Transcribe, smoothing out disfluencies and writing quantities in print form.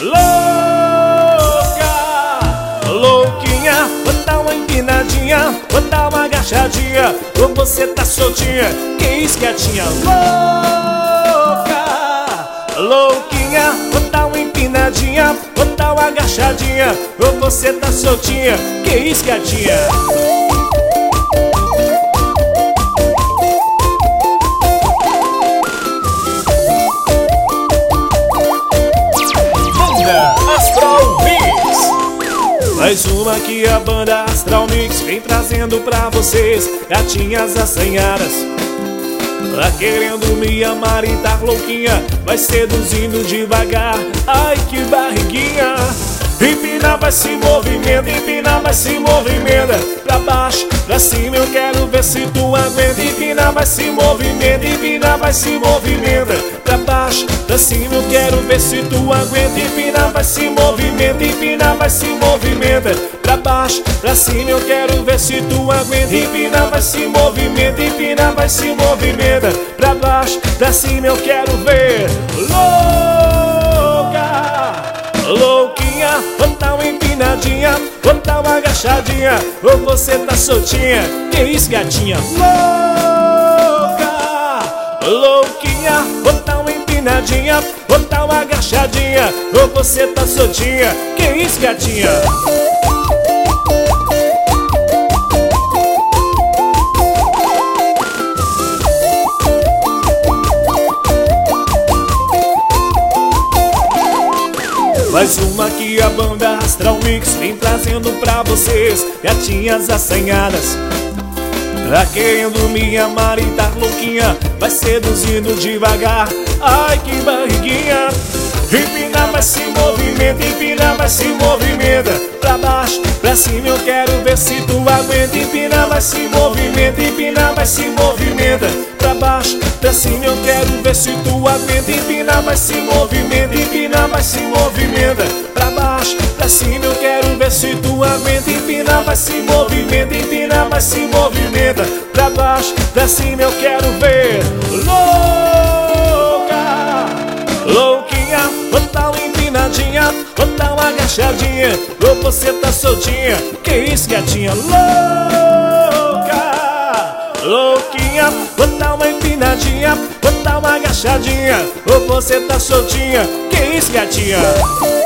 louca, louquinha, vou dar uma empinadinha, vou dar uma agachadinha, ou você tá soltinha, que isso, gatinha? Louca, louquinha, vou dar uma empinadinha, vou dar uma agachadinha, ou você tá soltinha, que isso, gatinha? Astral Mix. Mais uma que a banda Astral Mix vem trazendo pra vocês, gatinhas assanhadas. Tá querendo me amar e tá louquinha, vai seduzindo devagar, ai que barriguinha. Empina, vai se movimenta, empina, vai se movimenta, pra baixo, pra cima, eu quero ver se tu aguenta. Empina, vai se movimenta, empina, vai se movimenta, pra baixo, pra cima, eu quero ver se tu aguenta. Empina, vai se movimenta, empina, vai se movimenta, pra baixo, pra cima, eu quero ver se tu aguenta. Empina, vai se movimenta, empina, vai se movimenta, pra baixo, pra cima, eu quero ver. Louca, louquinha, vou dar uma empinadinha, vou dar uma agachadinha, ou você tá soltinha, que isso, gatinha? Louca, louquinha, vou dar uma empinadinha, vou dar uma agachadinha, ou você tá soltinha, que isso, gatinha? Mais uma que a banda Astral Mix vem trazendo pra vocês, gatinhas assanhadas. Tá querendo me amar e tá louquinha, vai seduzindo devagar, ai que barriguinha. Empina, vai se movimenta, empina, vai se movimenta, pra baixo, pra cima, eu quero ver se tu aguenta. Empina, vai se movimenta, empina, vai se movimenta, pra baixo, pra cima, eu quero ver se tu aguenta. Empina, vai se movimenta, empina, vai se movimenta, pra baixo, pra cima, eu quero ver se tu aguenta. Empina, vai se movimenta, empina, vai se movimenta, pra baixo, pra cima, eu quero ver. Louca, louquinha, vou dar uma empinadinha, vou dar uma agachadinha, ou você tá soltinha, que isso, gatinha? Louca, louquinha, vou dar uma empinadinha, vou dar uma agachadinha, ou você tá soltinha, que isso, gatinha?